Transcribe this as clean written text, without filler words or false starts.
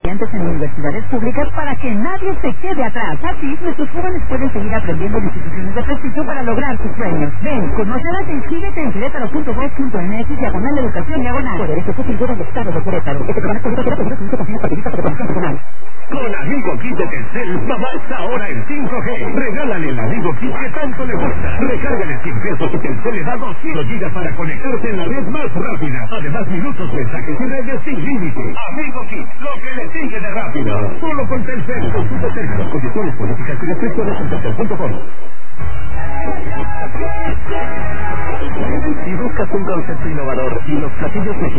en universidades públicas para que nadie se quede atrás. Así, nuestros jóvenes pueden seguir aprendiendo en instituciones de prestigio para lograr sus sueños. Ven, conócelas e inscríbete en querétaro.gov.mx/educación/. Por el ejecutivo del estado de Querétaro. Con Amigo Kit de Telcel, mamá está ahora en 5G. Regálale el Amigo Kit que tanto le gusta. Recárgale 100 pesos y Telcel le da 200 gigas para conectarse en la red más rápida. Además, minutos, mensajes y redes sin límite. Amigo Kit, lo que le sigue de rápido. Solo con Telcel. Consulta términos, condiciones, políticas y restricciones en telcel.com. Si buscas un concepto innovador y los platillos mexicanos